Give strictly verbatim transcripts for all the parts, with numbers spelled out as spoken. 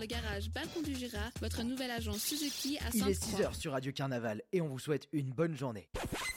le garage Balcon du Jura, votre nouvelle agence Suzuki à Sainte-Croix. Il est six heures sur Radio Carnaval et on vous souhaite une bonne journée.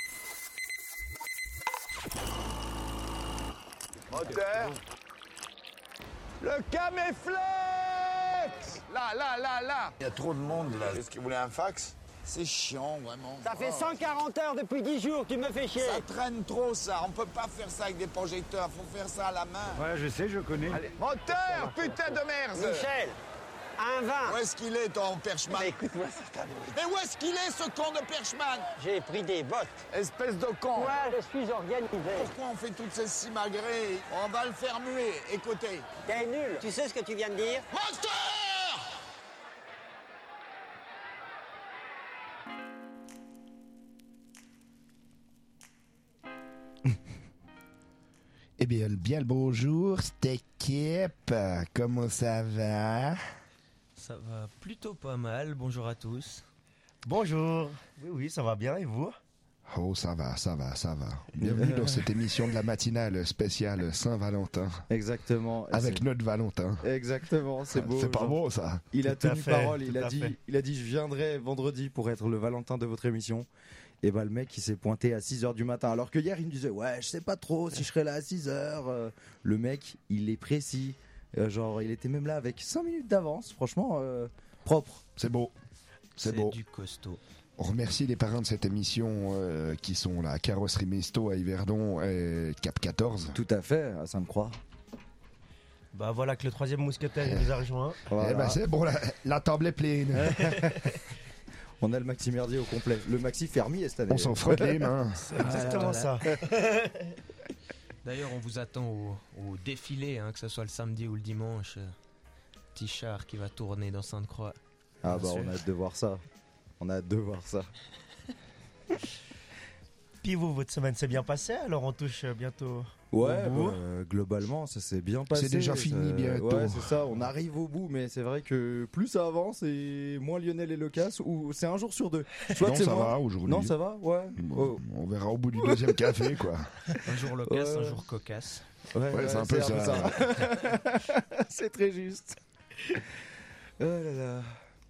Moteur. Le Caméflex. Là, là, là, là. Il y a trop de monde là. Est-ce que vous voulez un fax? C'est chiant, vraiment. Ça fait Oh. cent quarante heures depuis dix jours, tu me fais chier. Ça traîne trop, ça. On peut pas faire ça avec des projecteurs. Faut faire ça à la main. Ouais, je sais, je connais. Allez. Moteur, putain de merde. Michel, un vin. Où est-ce qu'il est, ton Perchman? Mais écoute-moi, c'est ta Mais où est-ce qu'il est, ce con de Perchman? J'ai pris des bottes. Espèce de con. Moi, je suis organisé. Pourquoi on fait toutes ces simagrées? On va le faire muer. Écoutez. T'es nul. Tu sais ce que tu viens de dire? Moteur! Eh bien, bien le bonjour, cette équipe. Comment ça va? Ça va plutôt pas mal, bonjour à tous. Bonjour. Oui, oui, ça va bien, et vous? Oh, ça va, ça va, ça va. Bienvenue dans cette émission de la matinale spéciale Saint-Valentin. Exactement. Avec c'est... notre Valentin. Exactement, c'est beau. C'est pas genre... beau, ça. Il a tout tenu parole, il a, dit, il a dit je viendrai vendredi pour être le Valentin de votre émission. Et bah le mec il s'est pointé à six heures du matin. Alors que hier il me disait ouais je sais pas trop si je serai là à six heures. Le mec il est précis. Euh, genre il était même là avec cinq minutes d'avance. Franchement euh, propre. C'est beau. C'est, C'est beau. du costaud. On remercie les parrains de cette émission euh, qui sont la Carrosserie Mesto à Yverdon et Cap quatorze. Tout à fait, à Sainte-Croix. Bah voilà que le troisième mousquetaire nous a rejoint. Voilà. Eh ben c'est bon, la, la table est pleine. On a le maxi merdier au complet. Le maxi fermier cette année. On s'en frotte les mains. C'est exactement Ah, ça. D'ailleurs, on vous attend au, au défilé, hein, que ce soit le samedi ou le dimanche. euh, Petit char qui va tourner dans Sainte-Croix. Ah Bien bah sûr. on a hâte de voir ça. On a hâte de voir ça. Puis vous, votre semaine s'est bien passée, alors on touche bientôt Ouais, au bout. bah, euh, globalement, ça s'est bien passé. C'est déjà fini ça- bientôt. Ouais, c'est ça, on arrive au bout, mais c'est vrai que plus ça avance et moins Lionel est loquace, ou c'est un jour sur deux. Soit Non, que c'est ça moi- va aujourd'hui. Non, ça va, ouais. Bon, Oh. On verra au bout du deuxième café, quoi. Un jour loquace, Ouais. un jour cocasse. Ouais, Ouais, c'est un peu ça. C'est très juste. Oh là là.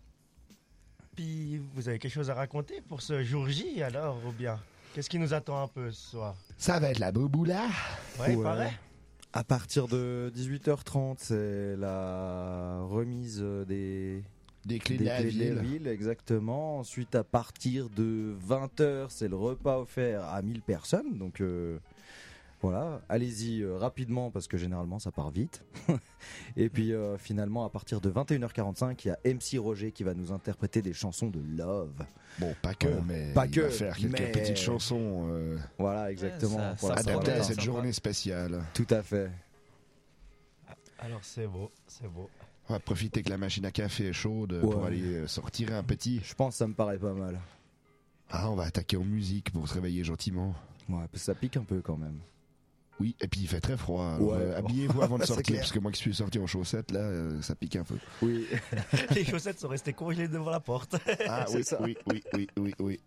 Puis vous avez quelque chose à raconter pour ce jour J alors, ou bien? Qu'est-ce qui nous attend un peu ce soir? Ça va être la boboula. Ouais, il Ouais. paraît. À partir de dix-huit heures trente, c'est la remise des, Des clés des de la clés ville. de la ville, exactement. Ensuite, à partir de vingt heures, c'est le repas offert à mille personnes. Donc euh, voilà, allez-y euh, rapidement parce que généralement ça part vite. Et puis euh, finalement, à partir de vingt et une heures quarante-cinq, il y a M C Roger qui va nous interpréter des chansons de love. Bon, pas que, Voilà. mais Pas il que, va faire quelques mais- petites chansons euh, Voilà, exactement. ça- Voilà, ça ça adaptées va à bien. cette sympa. journée spéciale. Tout à fait. Alors c'est beau, c'est beau. On va profiter que la machine à café est chaude Ouais. pour aller euh, sortir un petit. Je pense que ça me paraît pas mal. Ah, on va attaquer en musique pour se réveiller gentiment. Ouais, parce que ça pique un peu quand même. Oui, et puis il fait très froid. Alors, Ouais. euh, habillez-vous avant de C'est sortir, clair. parce que moi qui suis sorti en chaussettes, là, euh, ça pique un peu. Oui. Les chaussettes sont restées congelées devant la porte. Ah C'est oui, ça. oui, oui, oui, oui, oui.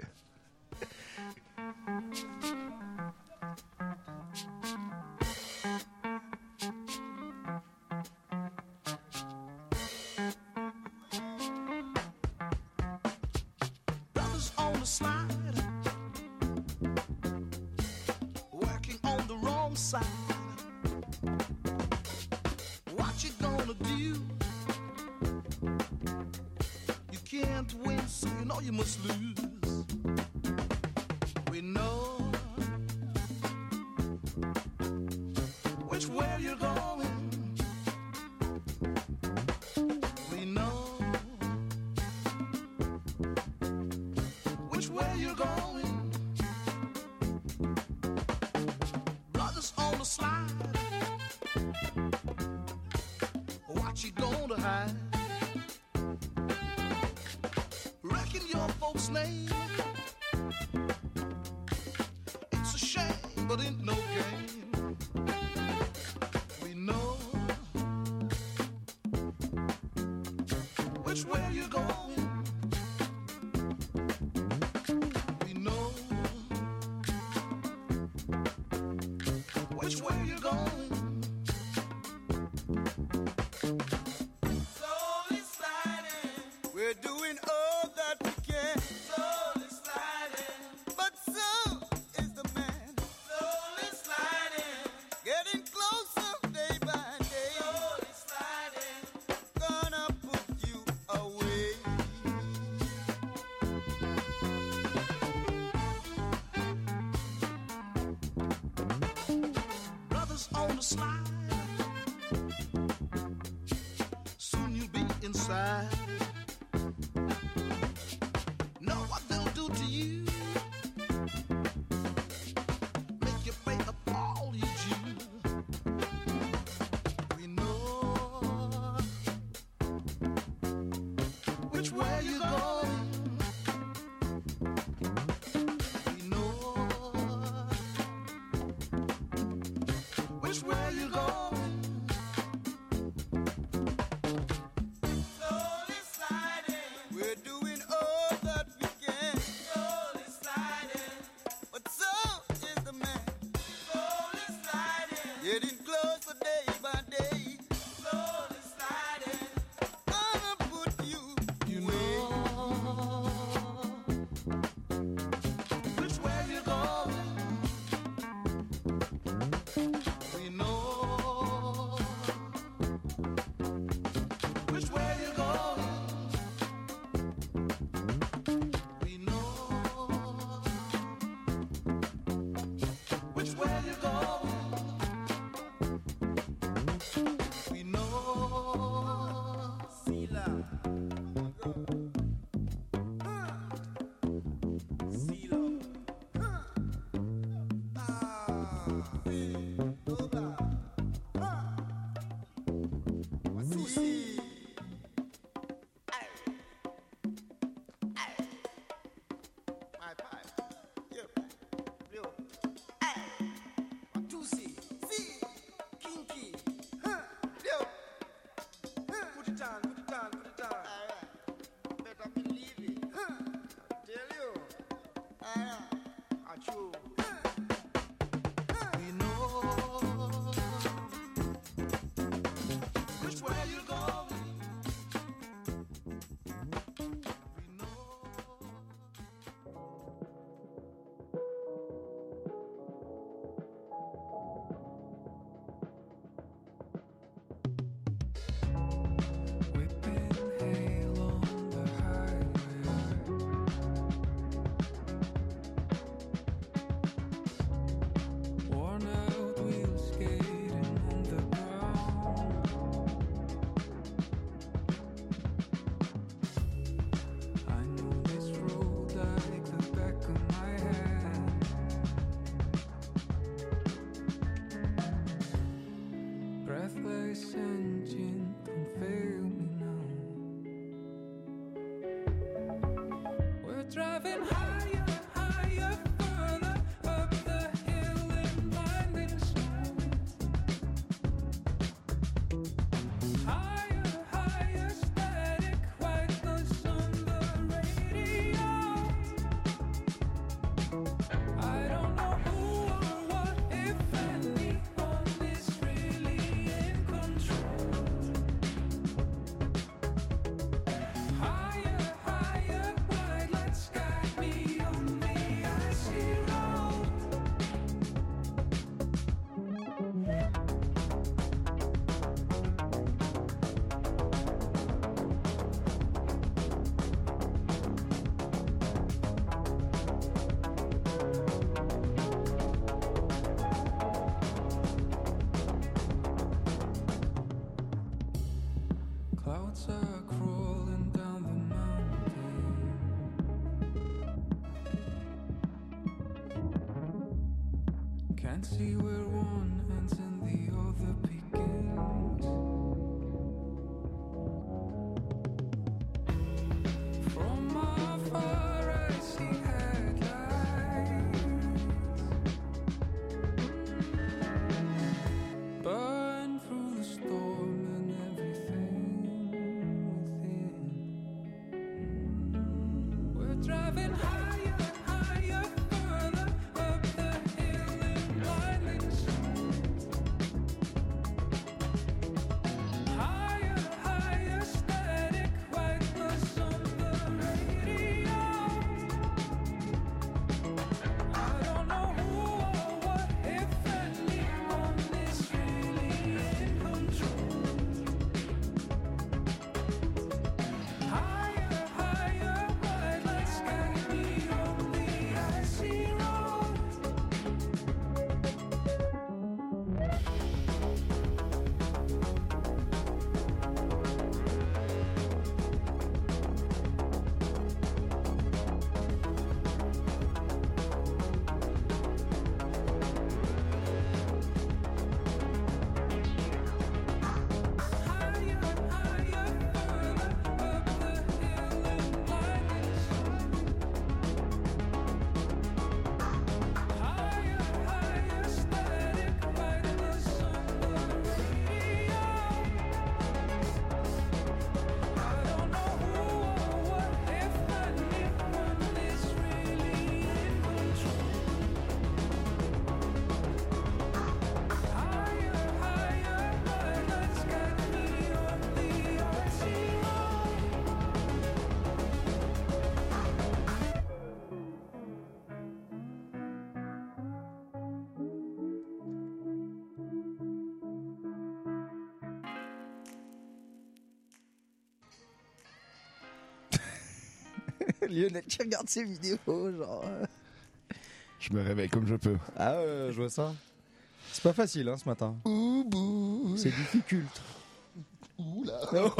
Brothers on the slide, working on the wrong side. What you gonna do? You can't win, so you know you must lose. We know which way you're going. We know which way you're going. Brothers on the slide, what you gonna hide? Reckon your folks' name. It's a shame, but ain't no game. We know which way you're going. We know which way you're going. Slowly slide. doing all that we can. Slowly sliding, but so is the man. Slowly sliding, getting closer day by day. Slowly sliding, gonna put you away. Brothers on the slide, soon you'll be inside. Know what they'll do to you, make you pay up all you due. We know which way you're going. We know which way you're going. Slowly sliding, we're doing all that we can. Slowly sliding, but so is the man. Slowly sliding, getting closer day by day. Slowly sliding, gonna put you away. Which way you going? We know which way you going. We know which way you going. We know. Sila. Silo. My pipe, your pipe, blue. One, two, see, see, kinky, huh, blue. Put it on, put it on, put it on. Alright, better believe it. Huh, tell you. Alright, achoo. We know which way you're going. We know. Whipping hail on the highway, worn out wheels skating on the ground. I know this road like the back of my hand. Breathless engine, don't fail me now. We're driving higher, higher, further up the hill in blinding snow. Higher, higher, static, white noise on the radio. I don't know who or what, if anyone is really in control. Higher, higher, white lights guide me on the icy road. Clouds are crawling down the mountain. Can't see where one ends and the other begins. From afar I see headlights burn through the storm and everything within. We're driving higher, higher, further up the hill in blinding snow. Higher, higher, static, white noise on the Lionel qui regarde ses vidéos, genre. euh. Je me réveille comme je peux. Ah ouais, je vois ça. C'est pas facile, hein, ce matin. C'est difficile. Oula.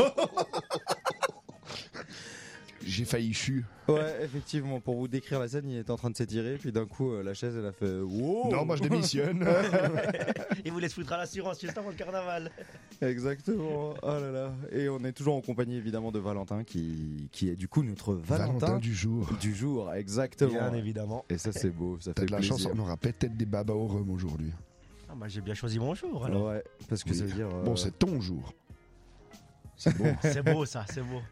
J'ai failli chu. Ouais, effectivement, pour vous décrire la scène, il était en train de s'étirer, puis d'un coup, euh, la chaise, elle a fait wow. Non, moi je démissionne. Il vous laisse foutre à l'assurance juste avant le carnaval. Exactement. Oh là là. Et on est toujours en compagnie évidemment de Valentin, qui, qui est du coup notre Valentin, Valentin du jour. Du jour, exactement. Bien évidemment. Et ça, c'est beau. Ça T'as fait de la plaisir. chance, on aura peut-être des babas au rhum aujourd'hui. Ah, moi j'ai bien choisi mon jour alors. Ouais, parce que Oui. ça veut dire. euh, Bon, c'est ton jour. C'est beau. C'est beau ça, c'est beau.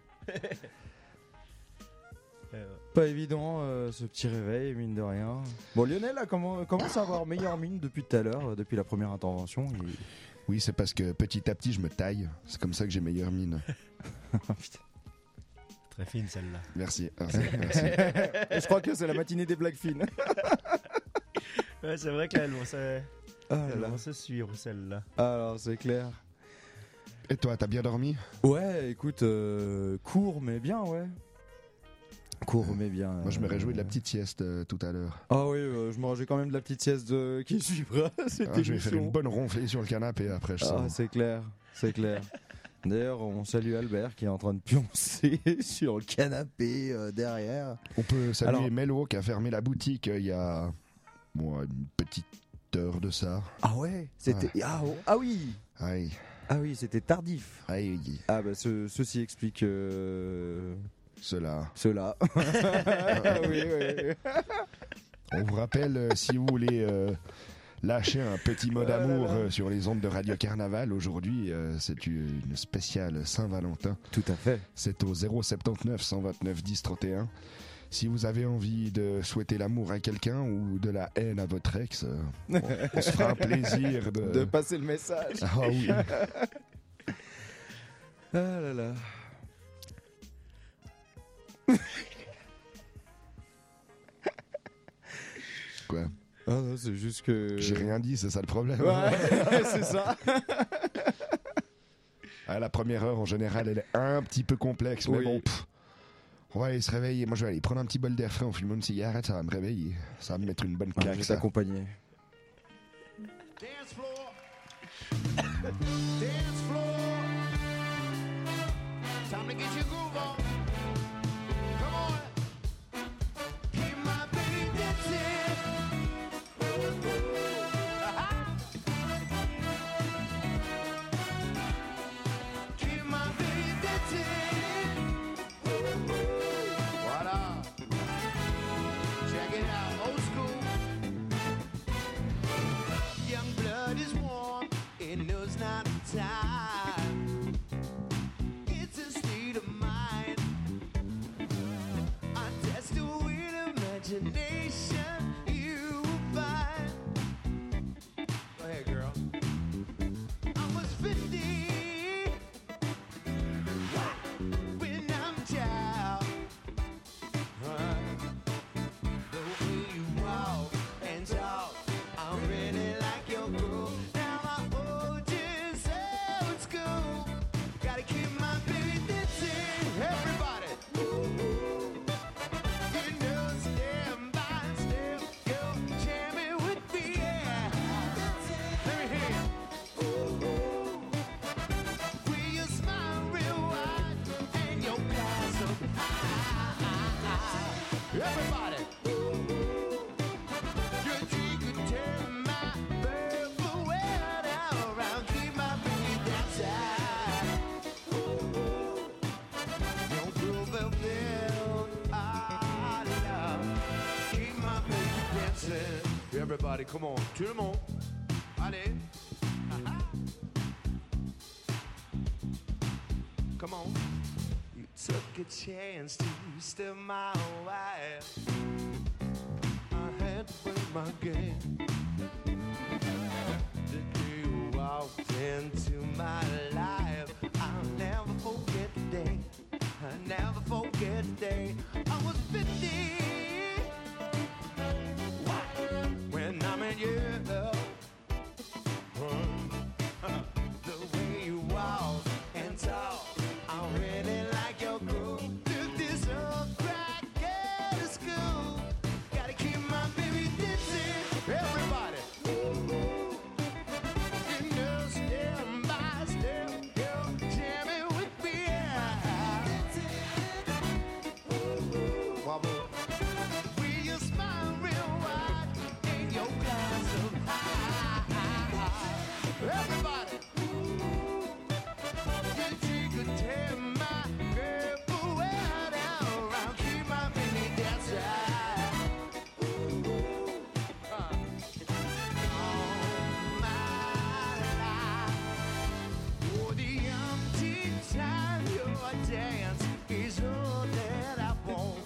Euh, Pas évident euh, ce petit réveil, mine de rien. Bon, Lionel là, comment, commence à avoir meilleure mine depuis tout à l'heure, euh, depuis la première intervention. Il- Oui, c'est parce que petit à petit, je me taille. C'est comme ça que j'ai meilleure mine. Putain. Très fine celle-là. Merci, merci, merci. Et je crois que c'est la matinée des blagues fines. Ouais, c'est vrai qu'elles vont se, Ah là elles là. vont se suivre celle-là. Alors, c'est clair. Et toi, t'as bien dormi? Ouais, écoute, euh, court mais bien, ouais. Court mais bien. Moi, je me euh, réjouis de la petite sieste euh, tout à l'heure. Ah oui, euh, je me réjouis quand même de la petite sieste de... qui suivra cette Ah, je vais faire émission. une bonne ronflée sur le canapé après, je Ah, sens. c'est clair, c'est clair. D'ailleurs, on salue Albert qui est en train de pioncer sur le canapé euh, derrière. On peut saluer Alors- Mello qui a fermé la boutique euh, il y a bon, une petite heure de ça. Ah ouais, c'était ah, oh, ah oui. Aïe. Ah oui, c'était tardif. Aïe. Ah bah ce- ceci explique euh, Cela. cela. oui, oui. On vous rappelle, euh, si vous voulez euh, lâcher un petit mot d'amour euh, sur les ondes de Radio Carnaval, aujourd'hui, euh, c'est une spéciale Saint-Valentin. Tout à fait. C'est au zéro soixante-dix-neuf cent vingt-neuf dix trente et un. Si vous avez envie de souhaiter l'amour à quelqu'un ou de la haine à votre ex, euh, on, on se fera un plaisir de... De passer le message. Ah oui. Ah là là. Quoi? Ah non, c'est juste que... J'ai rien dit, c'est ça le problème. Ouais, c'est ça. Ah, la première heure, en général, elle est un petit peu complexe, mais Oui. bon, pff, on va aller se réveiller. Moi, je vais aller prendre un petit bol d'air frais, on fume une cigarette, ça va me réveiller. Ça va me mettre une bonne Ah, je claque, vais ça. t'accompagner. Dance floor. Dance floor. Time to get your groove on. Come on. Keep my baby dancing. Uh-huh. Keep my baby dancing. Voilà. Check it out, old school. Young blood is warm, it knows not the time. It's a state of mind. I test it with imagination, you will find. Go ahead, girl. I was fifty when I'm a child. Right. The way you walk and talk, I'm really like your girl. Now my old is old school. Gotta keep my baby dancing. Everybody. You know, stand by, step, go, jam it with me, yeah. Let me hear you. Will you smile real wide and your glass up high? Everybody. Your drink could turn my purple world around. Keep my baby dancing. Your groove will build our love. Keep my baby dancing. Everybody, come on, tout le monde. Allez. Ah-ha. Come on. You took a chance to steal my wife. I had to break my game. The day you walked into my life, I'll never forget the day. I'll never forget the day. I was fifty when I met you. The way you walk and talk, I really like your groove. Took this old crack marble. Will you smile real wide in your glass of high? Everybody, you take a tear my girl away down around, keep my baby dancing. Dance is all that I want.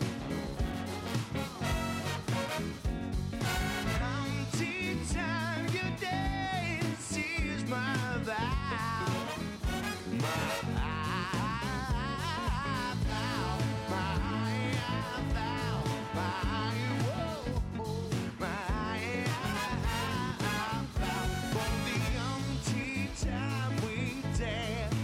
Empty time you dance is my vow. My vow, my vow, my whoa, my vow. For the empty time we dance.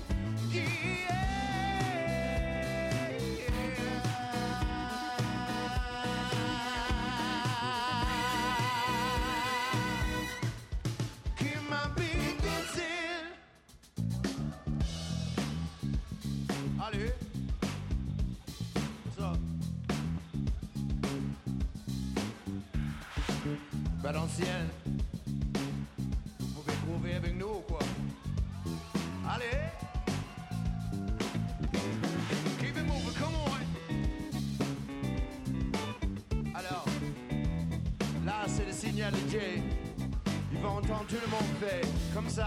Allez, ça. Pas d'ancienne. Vous pouvez trouver avec nous ou quoi? Allez. Keep it moving, come on. Alors, là c'est le signal de Jay. Il va entendre tout le monde faire comme ça.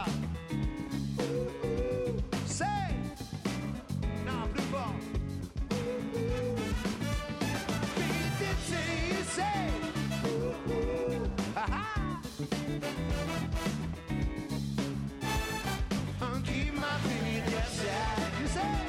C'est non, plus fort. Beat it till you say, ha-ha. And keep my baby dancing, you say.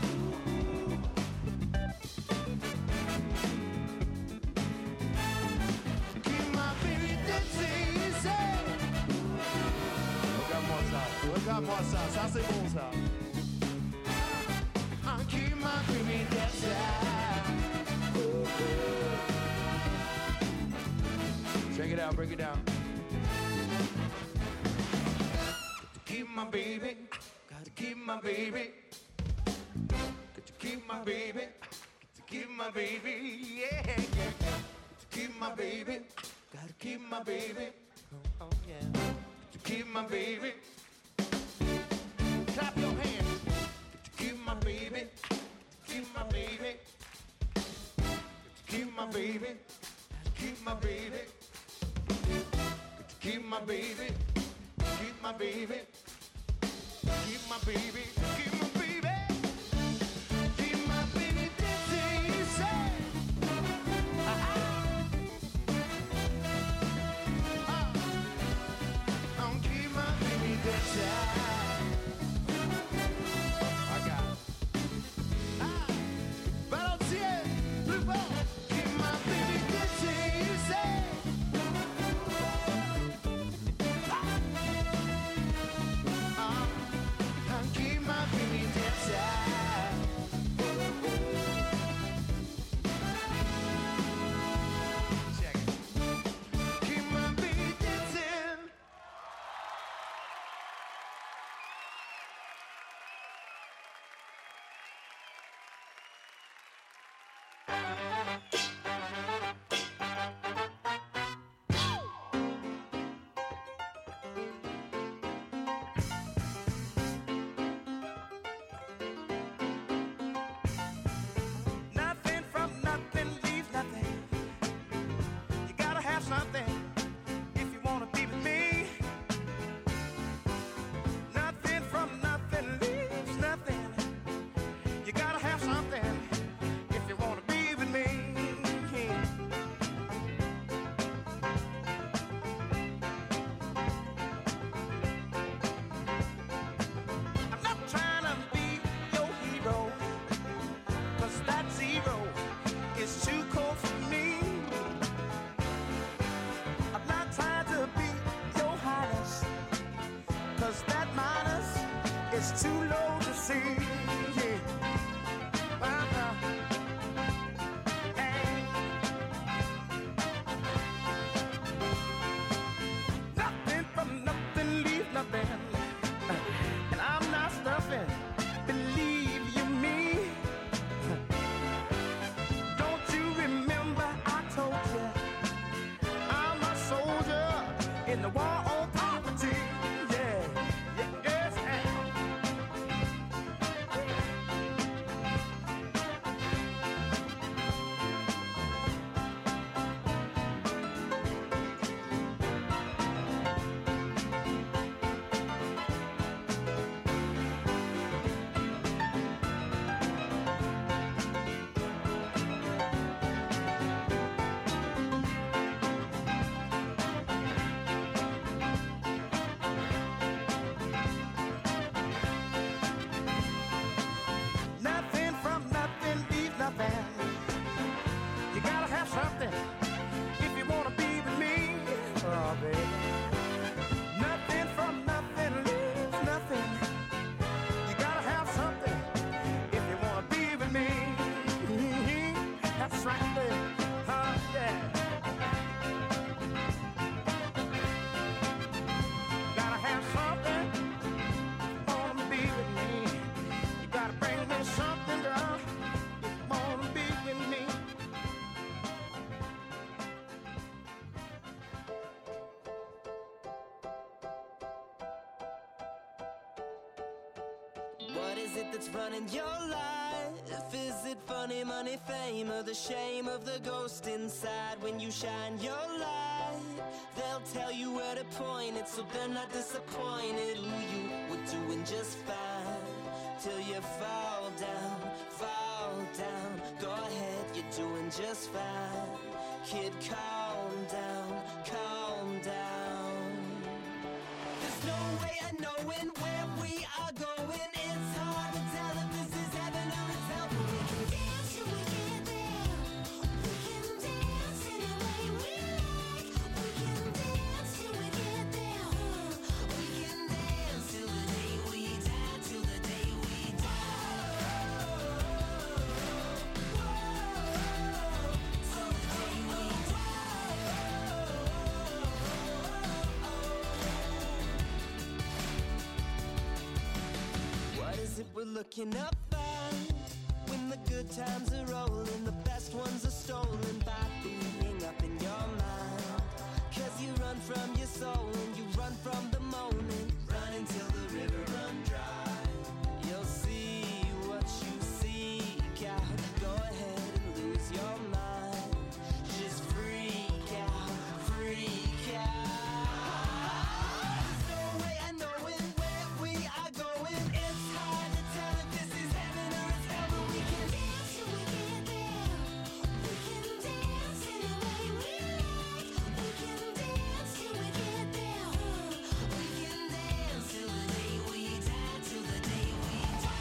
Keep my baby dancing, you say. Regarde-moi ça, regarde-moi ça, ça c'est bon ça. Keep my baby dancing. Check it out, break it down. Keep my baby, gotta keep my baby. Got to keep my baby, got to keep my baby, yeah, yeah, yeah. To keep my baby, gotta keep my baby. Oh, oh yeah. Got to keep my baby. Clap your hands. Keep my baby, keep my baby, keep my baby, keep my baby, keep my baby, keep my baby, keep my baby, keep my baby, keep my baby dancing, you say. Uh, keep my baby dancing. It's too low to see. Yeah. Uh-huh. Hey. Nothing from nothing, leave nothing. And I'm not stuffing, believe you me. Don't you is it that's running your life? Is it funny, money, fame, or the shame of the ghost inside? When you shine your light, they'll tell you where to point it, so they're not disappointed. Ooh, you were doing just fine till you fall down, fall down. Go ahead, you're doing just fine. Kid, calm down, calm down. There's no way of knowing where we are going. It's hard to tell if this is heaven or it's hell, but we can dance till we get there. We can dance any way we like. We can dance till we get there. We can dance till the day we die, till the day we die. Till the day we die. What is it we're looking up at? When the good times are rolling, the best ones are stolen by being up in your mind. Cause you run from your soul and you run from the moment. Run until the river run dry. You'll see what you seek out. Go ahead and lose your mind. Just freak out, freak out. There's no way of knowing where we are going. It's hard to tell if this is heaven or it's hell, but we can dance till we get there. We can dance any way we like. We can dance till we get there. We can dance till the day we die, till the day we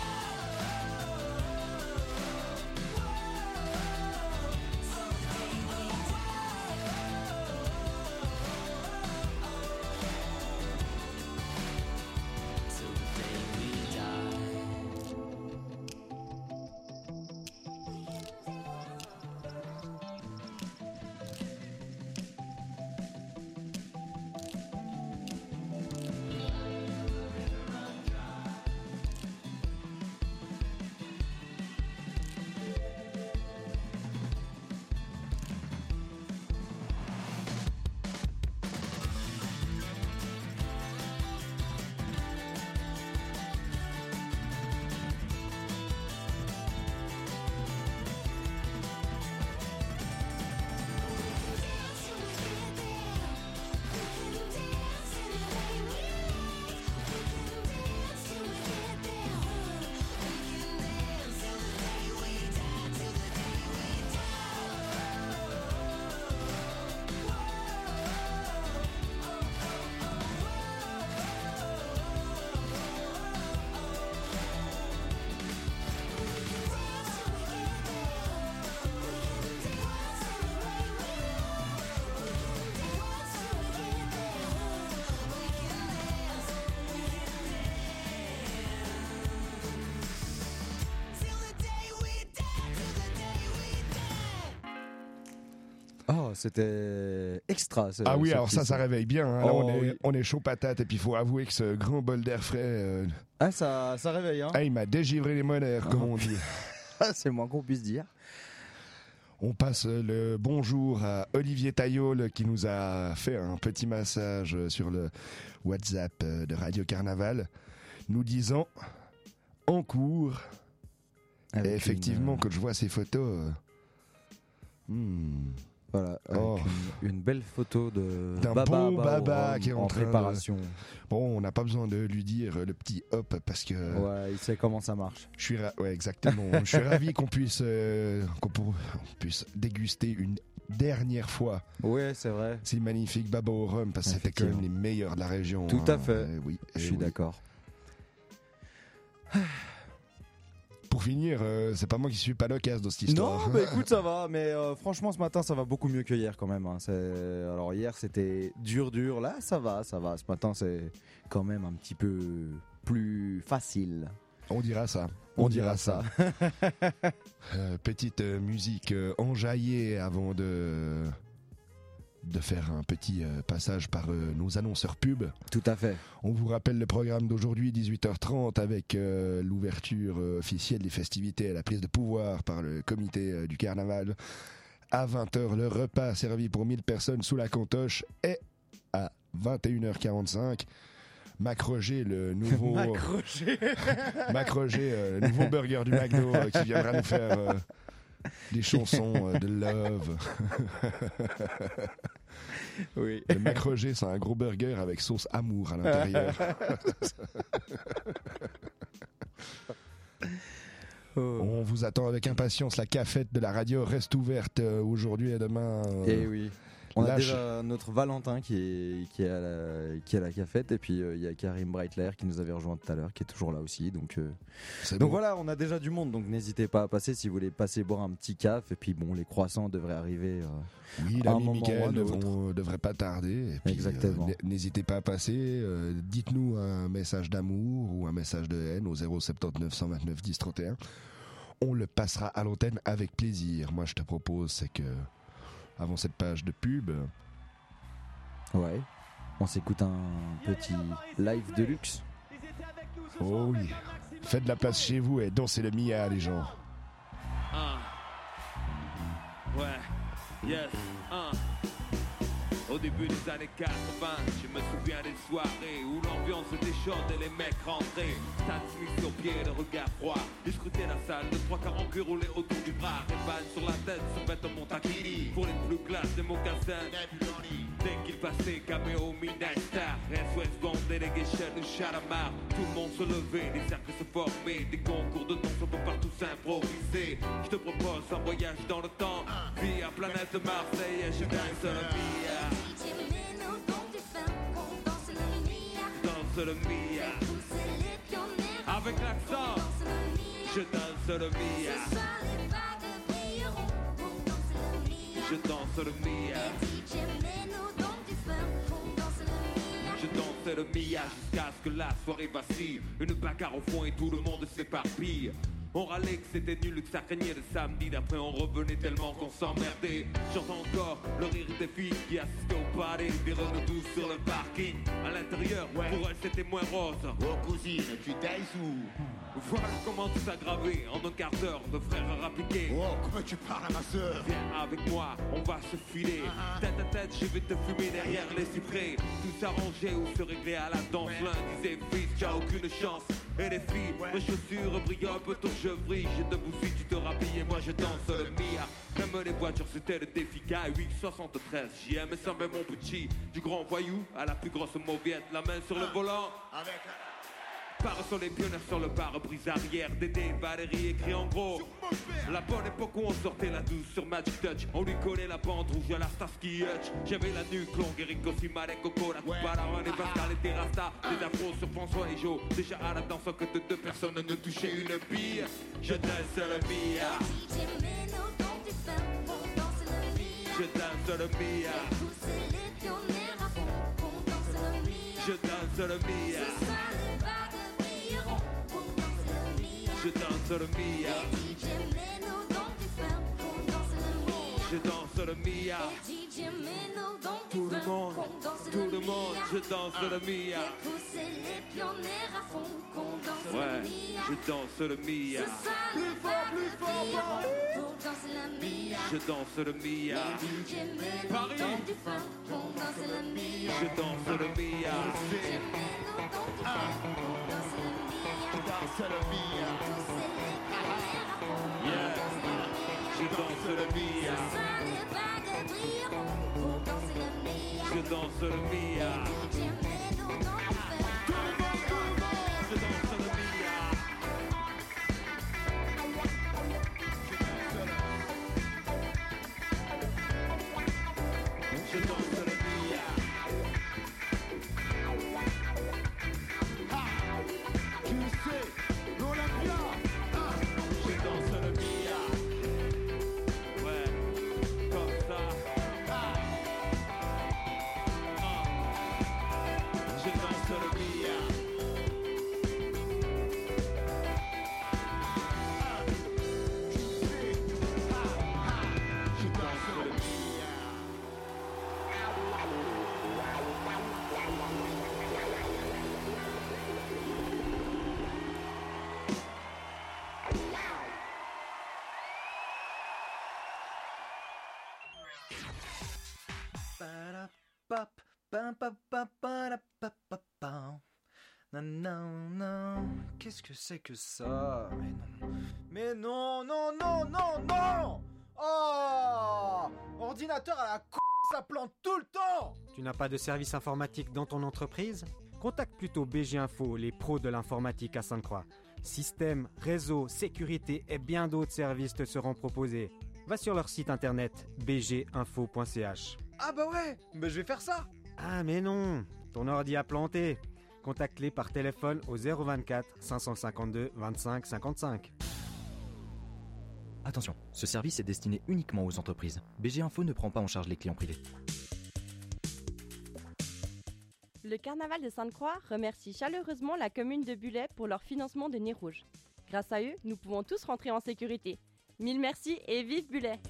Oh, c'était extra. ce- Ah oui, ce alors petit ça, ça son. réveille bien. hein. Là, Oh, on, est, oui. on est chaud patate. Et puis, il faut avouer que ce grand bol d'air frais, euh, Ah, ça, ça réveille, hein. ah, il m'a dégivré les mollets, comme on dit. C'est le moins qu'on puisse dire. On passe le bonjour à Olivier Taillol qui nous a fait un petit massage sur le WhatsApp de Radio Carnaval, nous disant en cours. Avec et effectivement, une, euh, quand je vois ces photos. euh, hmm, Voilà, avec Oh. une, une belle photo de d'un Baba beau Bao Baba Rhum qui est en, en train de- préparation. Bon, on n'a pas besoin de lui dire le petit hop parce que. Ouais, il sait comment ça marche. Je suis ra- ouais, exactement. Je suis ravi qu'on puisse euh, qu'on pour- on puisse déguster une dernière fois. Ouais, c'est vrai. C'est magnifique Baba au rhum parce que c'était quand même les meilleurs de la région. Tout hein. à fait. Eh oui, Je eh suis oui. d'accord. Pour finir, euh, c'est pas moi qui suis pas loquace dans cette histoire. Non, bah écoute, ça va, mais euh, franchement, ce matin, ça va beaucoup mieux que hier quand même. hein. C'est- Alors, hier, c'était dur, dur. Là, ça va, ça va. Ce matin, c'est quand même un petit peu plus facile. On dira ça. On dira ça. Euh, petite euh, musique euh, enjaillée avant de de faire un petit euh, passage par euh, nos annonceurs pub. Tout à fait. On vous rappelle le programme d'aujourd'hui, dix-huit heures trente, avec euh, l'ouverture euh, officielle des festivités à la prise de pouvoir par le comité euh, du carnaval. À vingt heures, le repas servi pour mille personnes sous la cantoche. Et à vingt et une heures quarante-cinq, Mac Roger, le nouveau. Mac Roger. Mac Roger, euh, le nouveau burger du McDo euh, qui viendra nous faire euh, des chansons euh, de love. Oui. Le Mac Roger, c'est un gros burger avec sauce amour à l'intérieur. On vous attend avec impatience. La cafette de la radio reste ouverte euh, aujourd'hui et demain. Euh, Et oui. On a lâche. déjà notre Valentin qui est, qui est, à, la, qui est à la cafette, et puis il euh, y a Karim Breitler qui nous avait rejoint tout à l'heure, qui est toujours là aussi. Donc, euh... donc bon. voilà, on a déjà du monde, donc n'hésitez pas à passer si vous voulez passer boire un petit caf. Et puis bon, les croissants devraient arriver. Euh, Oui, à un l'ami moment ou à Mickaël un autre. ne devrait pas tarder. Et puis, Exactement. euh, n- n'hésitez pas à passer. euh, dites-nous un message d'amour ou un message de haine au zéro sept neuf un deux dix trente et un. On le passera à l'antenne avec plaisir. Moi, je te propose, c'est que avant cette page de pub. Ouais. On s'écoute un petit live de luxe. Oh oui. Faites de la place chez vous et dansez le Mia, les gens. Ah. Ouais, yes, ah. Au début des années quatre-vingts, je me souviens des soirées où l'ambiance était chaude et les mecs rentraient. Stan Smith sur pied, le regard froid. Ils scrutaient la salle, de trois quarante puis roulaient autour du bras. Les balles sur la tête, se vêtements taquini. Pour les plus classes, des mocassins. Dès qu'il passait, caméo, Midnight Star. S O S Bond, Delegation ou Chalamar. Tout le monde se levait, des cercles se formaient. Des concours de danse, on peut partout s'improviser. Je te propose un voyage dans le temps. Via planète Marseille, et je danse le Mia. Danse le Mia. Avec l'accent, je danse le Mia. Je danse le Mia. Je danse le Mia jusqu'à ce que la soirée vacille. Une bagarre au fond et tout le monde s'éparpille. On râlait que c'était nul, que ça craignait le samedi. D'après on revenait tellement qu'on s'emmerdait. J'entends encore le rire des filles qui assistaient au party. Des revenus douces sur le parking. À l'intérieur, ouais. Pour elles c'était moins rose. Oh cousine, tu t'aies sous. Voilà comment tout s'aggravait. En un quart d'heure, de frères rappliqués. Oh, comment tu parles à ma soeur. Viens avec moi, on va se filer. Uh-huh. Tête à tête, je vais te fumer derrière les cyprès. Tout s'arrangeait ou se régler à la danse. Ouais. L'un disait, fils, tu as aucune chance. Et les filles, ouais. Mes chaussures brillent un peu, ton je brille. J'ai debout si tu te rhabilles et moi je danse le Mia. Même les voitures c'était le défi K huit soixante-treize. J'y aimais ça mais mon petit. Du grand voyou à la plus grosse mauviette. La main sur le volant. Avec parasol et pionniers sur le pare-brise arrière. Dédé, Valérie écrit en gros. La bonne époque où on sortait la douce sur Magic Touch. On lui collait la bande rouge à la Starsky Hutch. J'avais la nuque longue, Eric aussi, Marek, Coco, la coupe à la main, les Pascal et Rasta. Des afros sur François et Joe. Déjà à la danse que de deux personnes ne touchaient une bille. Je danse le Mia. Je danse le Mia. Je danse le Mia. Je danse le Mia. Je danse le Mia. Tout le monde, tout le monde, je danse le Mia. Ouais, je danse le Mia. Plus fort, plus fort. Je danse le Mia. Paris. Je danse le Mia. Je danse le Mia. Yeah. Je danse le Mia. Je danse le Mia. Je danse le Mia. Je danse le Mia. Ah, tu le sais, l'Olympia. Ah, je danse le Mia. Ouais, comme ça. Ah. Ah. Je danse le Mia. ah, tu sais, ah, ah, je danse le Mia. Ba-da-bop, bum, ba-ba-ba-da-ba-ba-bum. Non, non, non. Qu'est-ce que c'est que ça? Mais non. Mais non, non, non, non, non. Oh, ordinateur à la c***, ça plante tout le temps. Tu n'as pas de service informatique dans ton entreprise? Contacte plutôt B G Info, les pros de l'informatique à Sainte-Croix. Système, réseau, sécurité et bien d'autres services te seront proposés. Va sur leur site internet b g info point c h. Ah bah ouais, bah je vais faire ça. Ah mais non, ton ordi a planté. Contacte-les par téléphone au zéro vingt-quatre cinq cent cinquante-deux vingt-cinq cinquante-cinq. Attention, ce service est destiné uniquement aux entreprises. B G Info ne prend pas en charge les clients privés. Le carnaval de Sainte-Croix remercie chaleureusement la commune de Bullay pour leur financement de Nez Rouge. Grâce à eux, nous pouvons tous rentrer en sécurité. Mille merci et vive Bullay!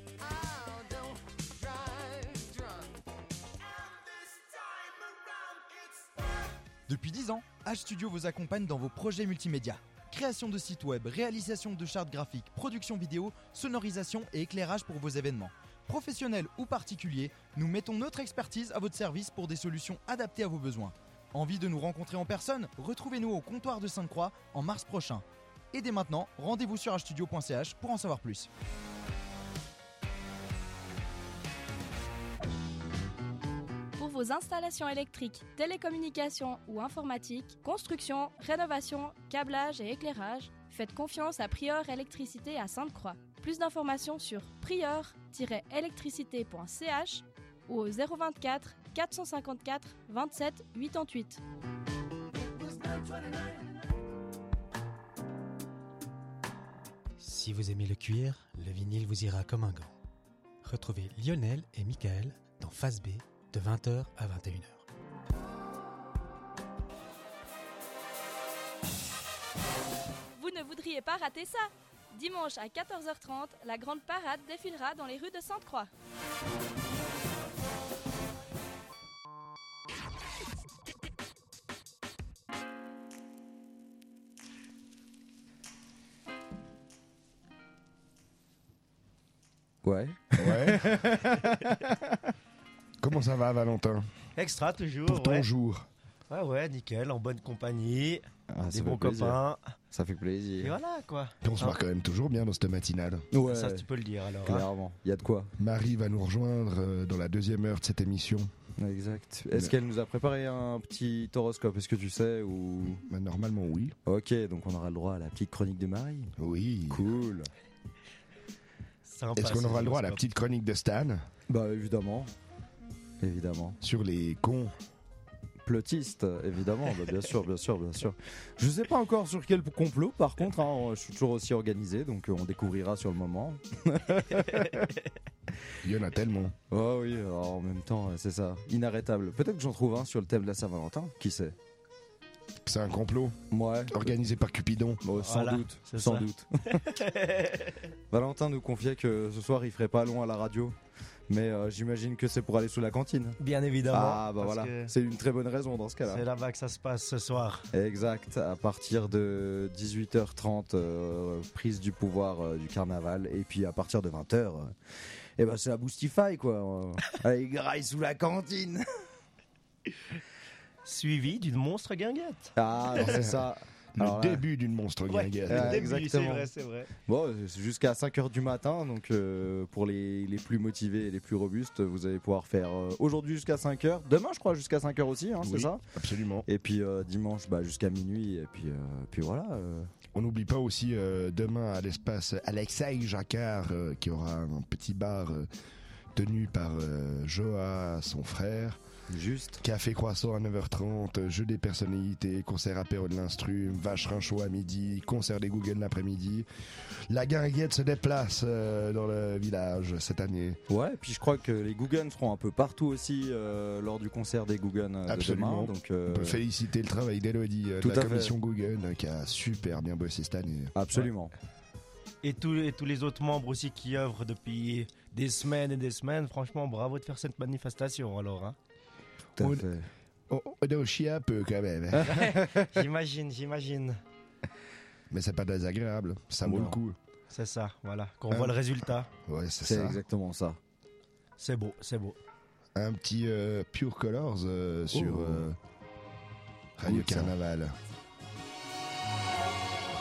Depuis dix ans, H Studio vous accompagne dans vos projets multimédia. Création de sites web, réalisation de chartes graphiques, production vidéo, sonorisation et éclairage pour vos événements. Professionnels ou particuliers, nous mettons notre expertise à votre service pour des solutions adaptées à vos besoins. Envie de nous rencontrer en personne? Retrouvez-nous au comptoir de Sainte-Croix en mars prochain. Et dès maintenant, rendez-vous sur h studio point c h pour en savoir plus. Pour vos installations électriques, télécommunications ou informatiques, construction, rénovation, câblage et éclairage, faites confiance à Prieur Électricité à Sainte-Croix. Plus d'informations sur prieur tiret électricité point c h ou au zéro vingt-quatre quatre cent cinquante-quatre vingt-sept quatre-vingt-huit. Si vous aimez le cuir, le vinyle vous ira comme un gant. Retrouvez Lionel et Michael dans Phase B de vingt heures à vingt et une heures. Vous ne voudriez pas rater ça? Dimanche à quatorze heures trente, la grande parade défilera dans les rues de Sainte-Croix. Ouais. Ouais. Comment ça va, Valentin? Extra, toujours. Pour ton ouais. jour. Ouais, ouais, nickel, en bonne compagnie. Ah, des ça bons fait plaisir. copains. Ça fait plaisir. Et voilà, quoi. Et on se Hein. marre quand même toujours bien dans cette matinale. Ouais. Ça, tu peux le dire, alors. hein. Clairement, il y a de quoi. Marie va nous rejoindre euh, dans la deuxième heure de cette émission. Exact. Est-ce Mais- qu'elle nous a préparé un petit horoscope? Est-ce que tu sais ou Bah, normalement, oui. Ok, donc on aura le droit à la petite chronique de Marie. Oui. Cool. Sympa, Est-ce qu'on ces aura le droit à la horoscopes. petite chronique de Stan Bah évidemment. Évidemment. sur les cons? Plotiste, évidemment, bah, bien sûr, bien sûr, bien sûr. Je sais pas encore sur quel complot, par contre, hein, je suis toujours aussi organisé, donc euh, on découvrira sur le moment. Il y en a tellement. Oh oui, alors, en même temps, euh, c'est ça, inarrêtable. Peut-être que j'en trouve un sur le thème de la Saint-Valentin, qui sait? C'est un complot Ouais. organisé par Cupidon. Bon, sans Voilà, doute, c'est sans ça. doute. Valentin nous confiait que ce soir il ferait pas long à la radio, mais euh, j'imagine que c'est pour aller sous la cantine. Bien évidemment. Ah bah parce voilà, que c'est une très bonne raison dans ce cas-là. C'est là-bas que ça se passe ce soir. Exact, à partir de dix-huit heures trente, euh, prise du pouvoir euh, du carnaval, et puis à partir de vingt heures, euh, eh ben c'est la Boostify quoi. Euh, Allez, graille sous la cantine. Suivi d'une monstre guinguette. Ah, alors c'est ça. Le Alors là- début d'une monstre Ouais, guinguette. le Ah, début, c'est exactement. vrai, c'est vrai. Bon, c'est jusqu'à cinq heures du matin, donc euh, pour les, les plus motivés et les plus robustes, vous allez pouvoir faire euh, aujourd'hui jusqu'à cinq heures, demain je crois jusqu'à cinq heures aussi, hein, c'est Oui, ça? absolument. Et puis euh, dimanche bah, jusqu'à minuit, et puis, euh, puis voilà. euh. On n'oublie pas aussi euh, demain à l'espace Alexei Jacquard euh, qui aura un petit bar euh, tenu par euh, Joa, son frère. Juste. Café croissant à neuf heures trente, jeu des personnalités, concert apéro de l'instru, vacherin chaud à midi, concert des Google l'après-midi. La guinguette se déplace euh, dans le village cette année. Ouais, puis je crois que les Guggen seront un peu partout aussi euh, lors du concert des Guggen euh, de Absolument. demain. Donc, euh, On peut féliciter le travail d'Elodie euh, de Tout la à fait. commission Google euh, qui a super bien bossé cette année. Absolument. Et tous, et tous les autres membres aussi qui œuvrent depuis des semaines et des semaines. Franchement, bravo de faire cette manifestation alors. Hein. Tout à On- fait. On, on doit chier un peu quand même. J'imagine, j'imagine. Mais c'est pas désagréable, ça vaut Non. le coup. C'est ça, voilà. Qu'on Un- voit le résultat. Ouais, c'est C'est ça. exactement ça. C'est beau, c'est beau. Un petit euh, Pure Colors euh, sur Oh. euh, Radio Cool, ça. Carnaval.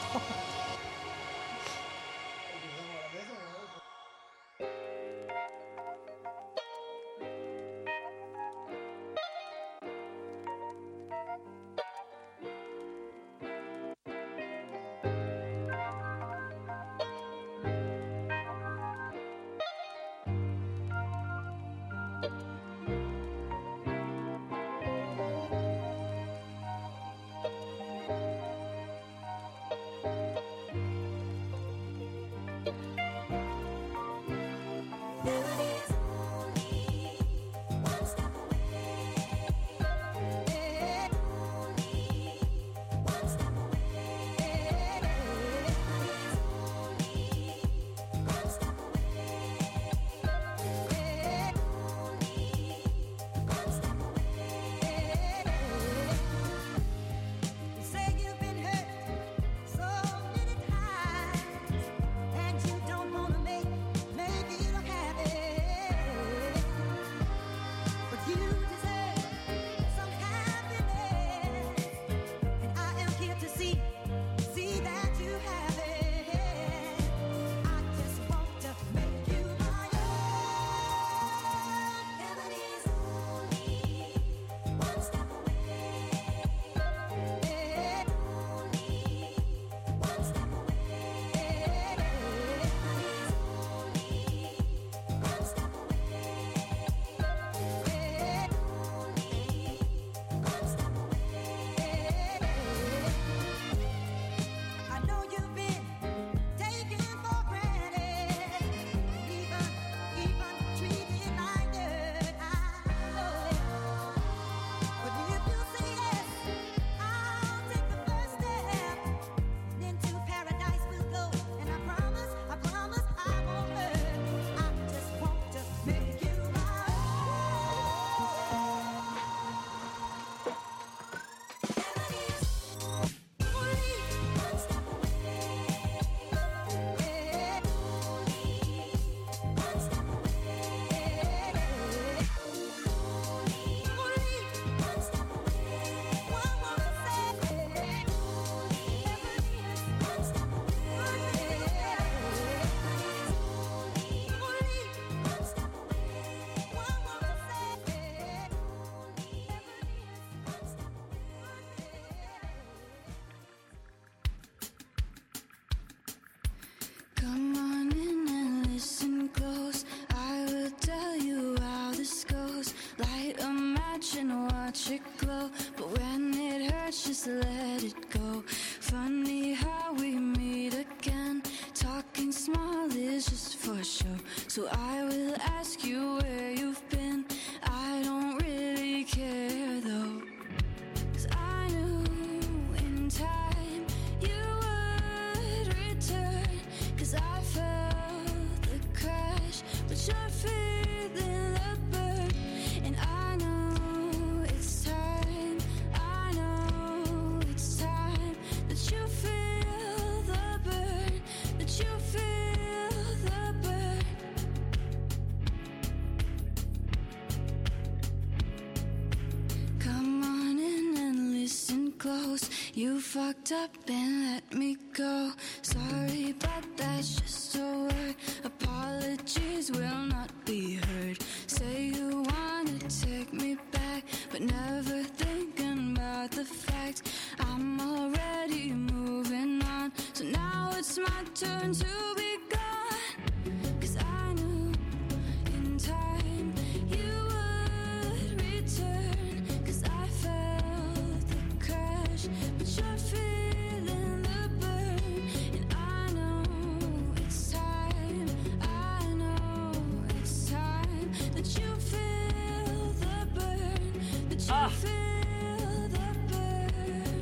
Come on in and listen close. I will tell you how this goes. Light a match and watch it glow. But when it hurts, just let it go. Funny how we meet again. Talking small is just for show. So I will ask you where you've been. I don't really care though. 'Cause I knew in time you would return. 'Cause I felt the crash, but you're feeling the burn. And I know it's time, I know it's time that you feel the burn, that you feel the burn. Come on in and listen close. You fucked up and let me go. Sorry, but that's just a word. Apologies will not be heard. Say you wanna take me back, but never thinking about the fact I'm already moving on. So now it's my turn to be gone. 'Cause I knew in time you would return. 'Cause I felt the crash, but you're feeling the burn. And I know it's time, I know it's time that you feel the burn, that you feel the burn.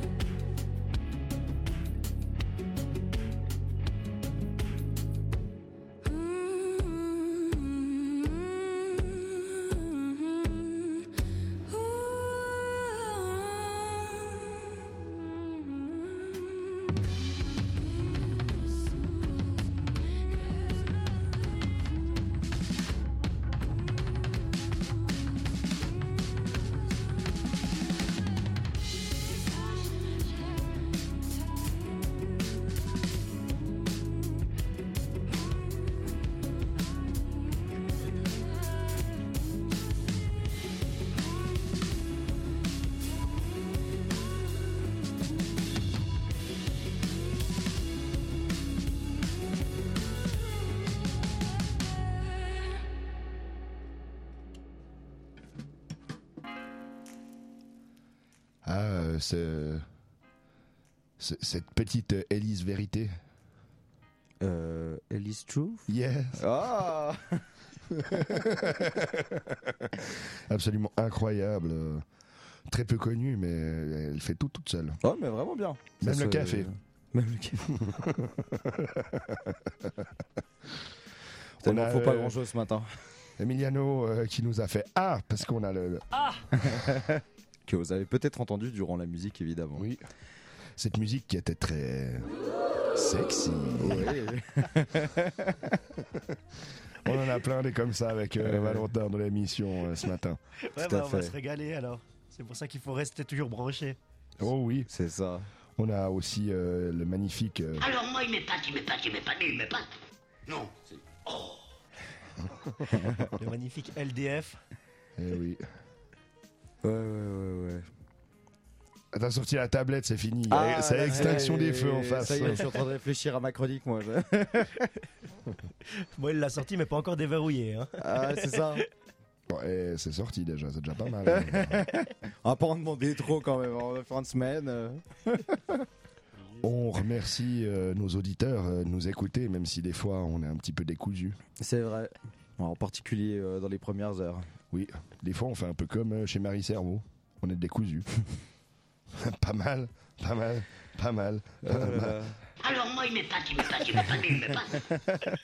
Ah, euh, ce- ce- cette petite euh, Elise Vérité. Euh, Elise Truth? Yes. Ah. Absolument incroyable. euh, Très peu connue, mais elle fait tout toute seule. Oh, mais vraiment bien. Même Ça le se- café. Même le café. On Il a, faut pas euh, grand chose ce matin. Emiliano euh, qui nous a fait Ah, parce qu'on a le. le- Ah. Que vous avez peut-être entendu durant la musique, évidemment. Oui. Cette musique qui était très sexy. On en a plein des comme ça avec euh, Valentin dans l'émission euh, ce matin. Ouais, bah, on va se régaler alors. C'est pour ça qu'il faut rester toujours branché. Oh oui. C'est ça. On a aussi euh, le magnifique. euh, Alors moi, il m'épate, il m'épate, il m'épate, il m'épate. Non, c'est... Oh. Le magnifique L D F. Eh oui. Ouais, ouais, ouais, ouais. T'as sorti la tablette, c'est fini. Ah, c'est là, extinction ça y est, des feux en face. Ça y est, je suis en train de réfléchir à ma chronique, moi. Bon, il l'a sorti, mais pas encore déverrouillé. Hein. Ah, c'est ça. Bon, et c'est sorti déjà, c'est déjà pas mal. On va pas en demander trop quand même, en fin de semaine. euh. On remercie euh, nos auditeurs euh, de nous écouter, même si des fois on est un petit peu décousus. C'est vrai. En particulier euh, dans les premières heures. Oui, des fois on fait un peu comme euh, chez Marie Servo. On est décousus. Pas mal, pas mal, pas mal. pas Euh, mal. Alors moi, il m'épate, il m'épate, il m'épate, il m'épate.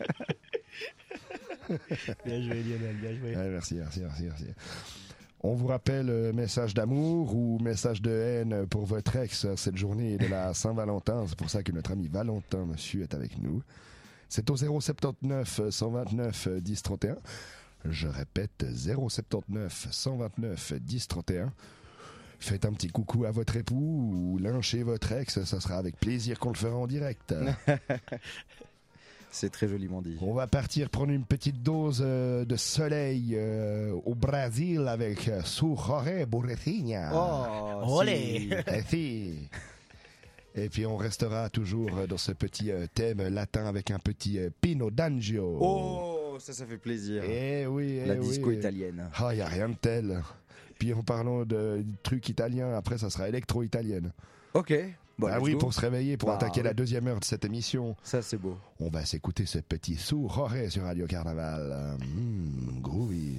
Bien joué Lionel, bien joué. Ouais, merci, merci, merci, merci. On vous rappelle euh, message d'amour ou message de haine pour votre ex cette journée de la Saint-Valentin. C'est pour ça que notre ami Valentin, monsieur, est avec nous. C'est au zéro soixante-dix-neuf cent vingt-neuf dix trente et un. Je répète, zéro soixante-dix-neuf cent vingt-neuf dix trente et un. Faites un petit coucou à votre époux ou lynchez votre ex, ça sera avec plaisir qu'on le fera en direct. C'est très joliment dit. On va partir prendre une petite dose euh, de soleil euh, au Brésil avec euh, Su Jorge Burretinha. Oh, Olé. Eh, si. Et puis on restera toujours dans ce petit euh, thème latin avec un petit euh, Pino d'Angio. Oh, ça, ça fait plaisir. Eh oui, eh La disco oui. italienne. Ah, il n'y a rien de tel. Puis en parlant de, de trucs italiens, après ça sera électro-italienne. Ok. Bon, Ah let's oui, go. pour se réveiller, pour Bah, attaquer la oui. deuxième heure de cette émission. Ça, c'est beau. On va s'écouter ce petit Su Jorge sur Radio Carnaval. Mmh, groovy.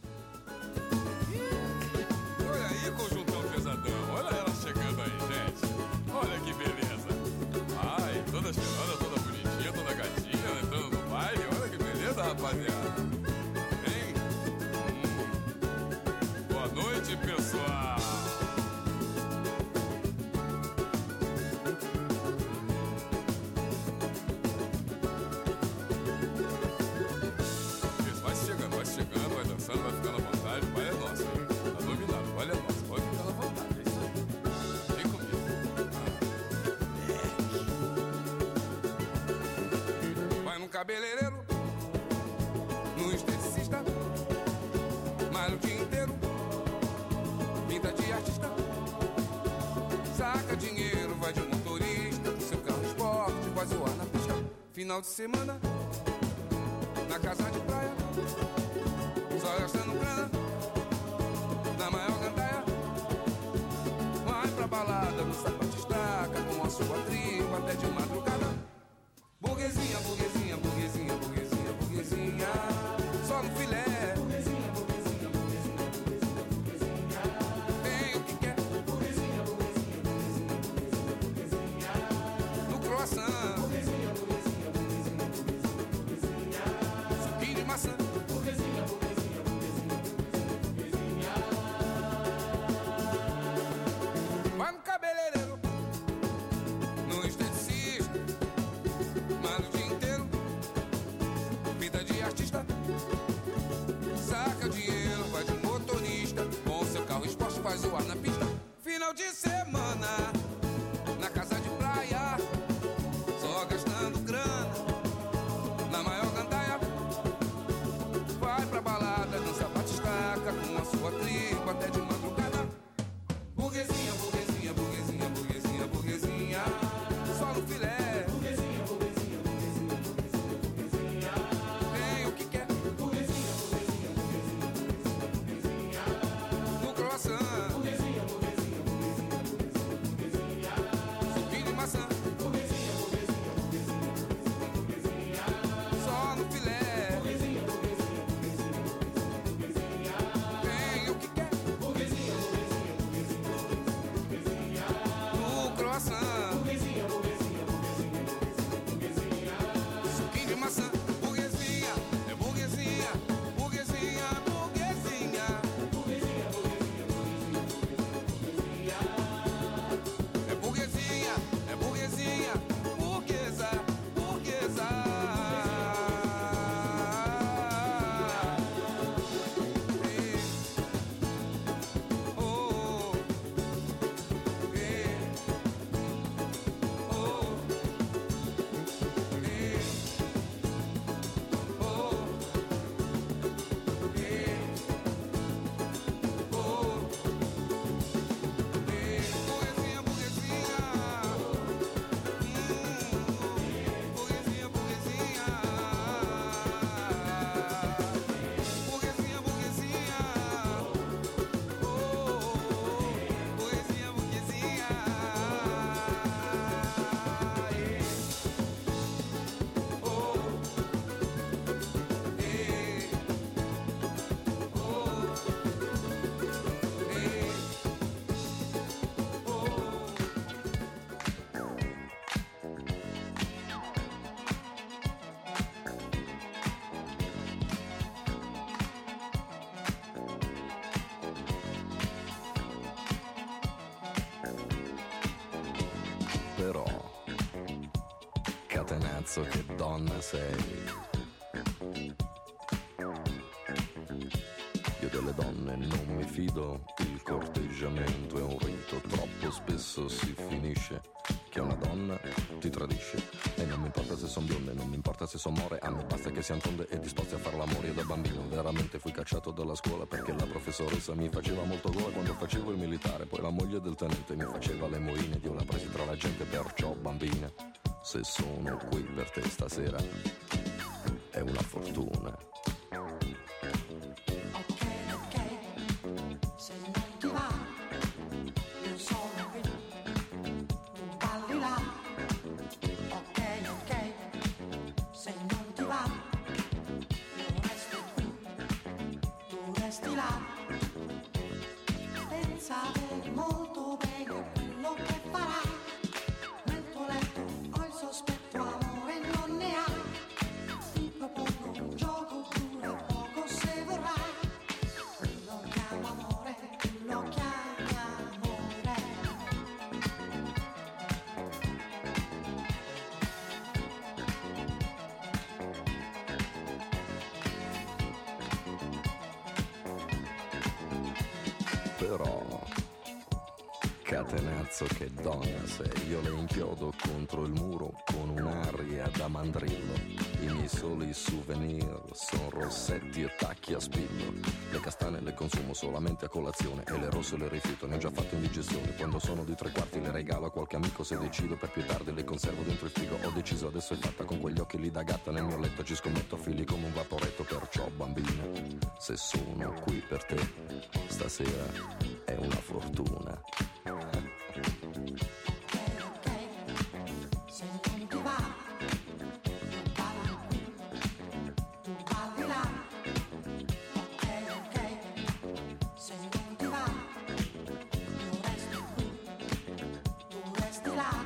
Olha aí, conjuntão pesadão. Olha ela chegando aí, gente. Olha que beleza. Ai, toda cheirosa, toda bonitinha, toda gatinha, entrando no baile. Olha que beleza, rapaziada. Hein? Hum. Boa noite, pessoal. Isso, vai chegando, vai chegando, vai dançando, vai ficando à vontade. O baile é nosso, hein? Tá dominado, o baile é nosso. Pode ficar à vontade, é isso aí. Vem comigo. Vai num cabeleireiro, no esteticista, malha o dia inteiro, pinta de artista, saca dinheiro, vai de motorista, com seu carro esporte, vai zoar na pista. Final de semana, na casa de praia, só gastando grana, na maior gandaia. Vai pra balada, no sapato estaca, com a sua tribo até de madrugada. Burguesinha, burguesinha, burguesinha, burguesinha, burguesinha, só no filé. Burguesinha, burguesinha, burguesinha, burguesinha, burguesinha, tem o que quer. Burguesinha, burguesinha, burguesinha, burguesinha, burguesinha, no croissant. Burguesinha, burguesinha, burguesinha, burguesinha, burguesinha, Però, catenazzo che donna sei. Io delle donne non mi fido, il corteggiamento è un rito, troppo spesso si finisce che una donna ti tradisce. E non mi importa se son bionde, non mi importa se son more, a me basta che siano tonde e disposti a far l'amore. Io da bambino veramente fui cacciato dalla scuola perché la professoressa mi faceva molto gola quando facevo il militare. Poi la moglie del tenente mi faceva le moine ed io la presi tra la gente, perciò bambina, se sono qui per te stasera è una fortuna. Se non ti va, io sono qui, tu balli là. Ok, ok, se non ti va, io resto qui, tu resti là. Pensa bene, molto bene a quello che farai. Nel tuo letto ho il sospetto, amore non ne hai. Ti propongo un gioco, dura poco se vorrai. Lo chiamo amore, lo chiami amore. Però, catenazzo che donna sei. Io le inchiodo contro il muro con un'aria da mandrillo. I miei soli souvenir son rossetti e tacchi a spillo. Le castane le consumo solamente a colazione e le rosse le rifiuto, ne ho già fatto indigestione. Quando sono di tre quarti le regalo a qualche amico, se decido per più tardi le conservo dentro il frigo. Ho deciso, adesso è fatta, con quegli occhi lì da gatta nel mio letto ci scommetto fili come un vaporetto. Perciò bambina, se sono qui per te stasera è una fortuna. Se non ti va, io ballo qui, tu balli là. Ok, ok, se non ti va, io resto qui, tu resti là.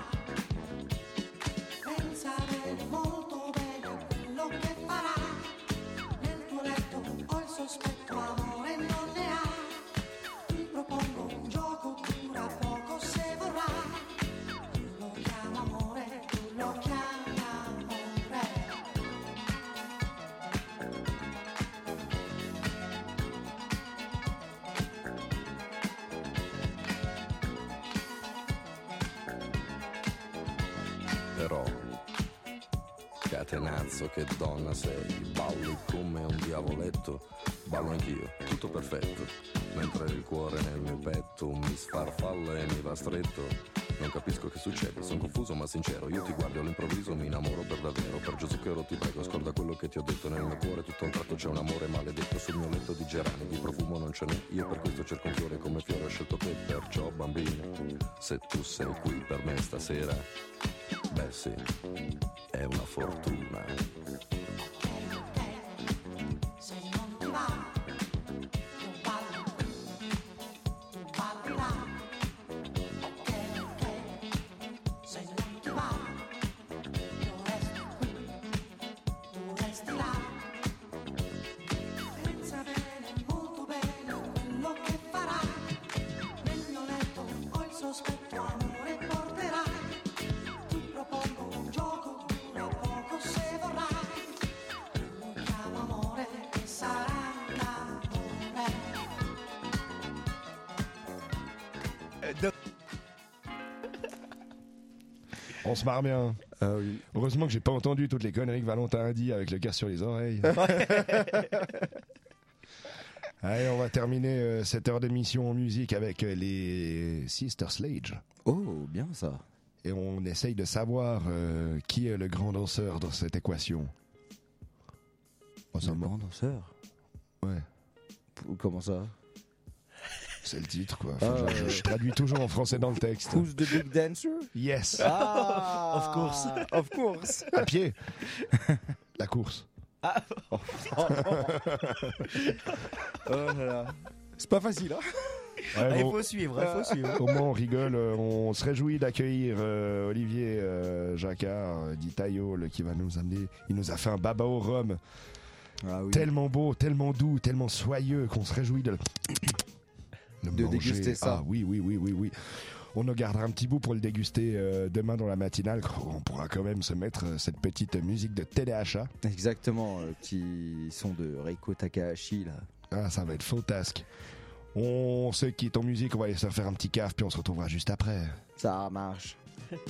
Pensa bene, molto bene a quello che farai. Nel tuo letto ho il sospetto, amore non ne hai. Ti propongo un gioco, dura poco se vorrai. Lo chiamo amore, tu lo chiami amore. Però, catenazzo che donna sei. Balli come un diavoletto, ballo anch'io, tutto perfetto. Mentre il cuore nel mio petto mi sfarfalla e mi va stretto. Non capisco che succede, sono confuso ma sincero. Io ti guardo all'improvviso, mi innamoro per davvero. Per Gesù che ero ti prego, scorda quello che ti ho detto. Nel mio cuore tutto a un tratto c'è un amore maledetto. Sul mio letto di gerani, di profumo non ce n'è. Io per questo cerco un fiore, come fiore ho scelto te. Perciò bambina, se tu sei qui per me stasera, beh sì, è una fortuna. Se non ti va, io ballo qui, tu balli là. Ok, ok, se non ti va, io resto qui, tu resti là. Pensa bene, molto bene a quello che farai. Nel mio letto ho il sospetto, amore porterai. Ti propongo un gioco, dura poco se vorrai. Lo chiamo amore e sarà l'amore. On se marre bien. Heureusement que j'ai pas entendu toutes les conneries que Valentin a dit avec le cœur sur les oreilles. Allez, on va terminer euh, cette heure d'émission en musique avec euh, les Sister Sledge. Oh, bien ça. Et on essaye de savoir euh, qui est le grand danseur dans cette équation. Le grand danseur? Ouais. Comment ça? C'est le titre, quoi. Ah, Enfin, je, je- je traduis toujours en français dans le texte. Who's the big dancer? Yes. Ah, Of course. Of course. À pied. La course. Ah. Oh. Oh là là. C'est pas facile, hein? Ouais, Ah, il bon. faut suivre, il faut suivre. Au moins on rigole, euh, on se réjouit d'accueillir euh, Olivier euh, Jacquard, euh, dit Taillol, qui va nous amener. Il nous a fait un baba au rhum. Ah oui. Tellement beau, tellement doux, tellement soyeux qu'on se réjouit de, le- De manger. déguster ça. Ah oui, oui, oui, oui, oui. On en gardera un petit bout pour le déguster euh, demain dans la matinale. On pourra quand même se mettre euh, cette petite musique de téléachat. Exactement, le petit son de Reiko Takahashi là. Ah, ça va être fantasque. On se quitte en musique, on va aller se faire un petit caf, puis on se retrouvera juste après. Ça marche.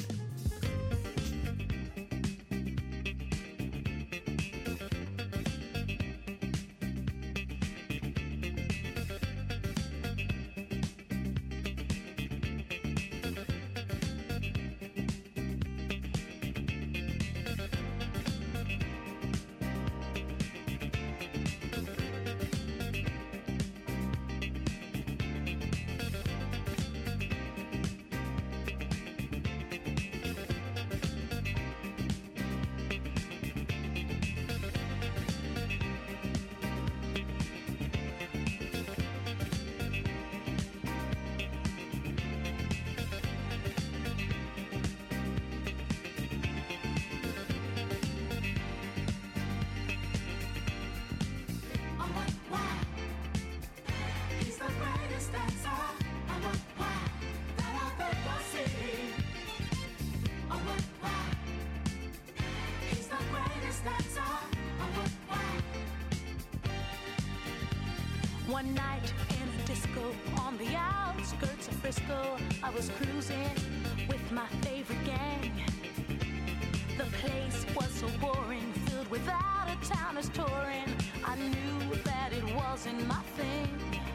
One night in a disco on the outskirts of Frisco, I was cruising with my favorite gang. The place was so boring, filled with out-of-towners touring. I knew that it wasn't my thing.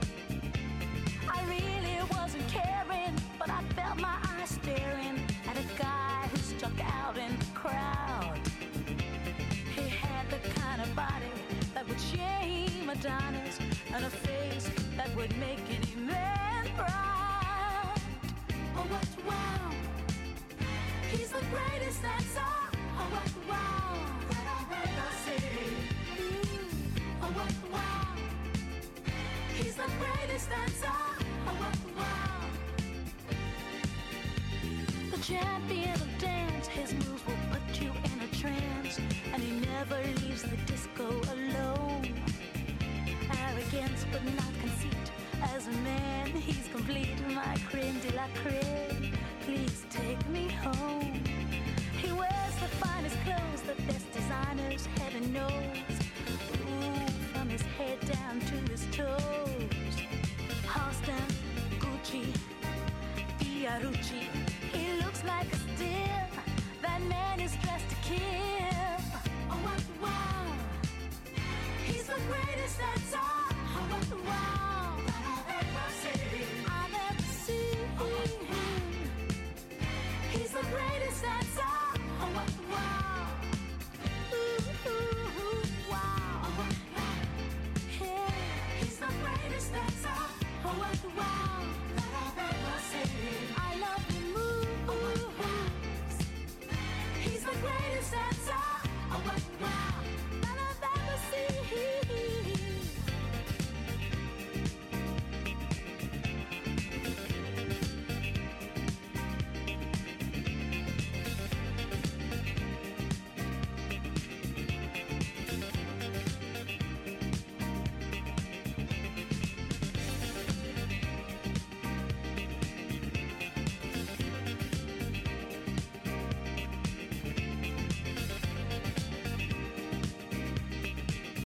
I really wasn't caring, but I felt my eyes staring at a guy who stuck out in the crowd. He had the kind of body that would shame Adonis, and a face that would make any man proud. Oh, what wow! He's the greatest dancer. Oh, what wow! That I've ever seen. Mm. Oh, what wow! He's the greatest dancer. Oh, what wow! The champion of dance, his moves will put you in a trance, and he never leaves the disco alone. Arrogance but not conceit, as a man he's complete, my creme de la creme, please take me home. He wears the finest clothes, the best designers heaven knows. Ooh, from his head down to his toes. Halston, Gucci, Fiorucci, he looks like a steal, that man is dressed to kill. Oh, what wow! He's the greatest dancer.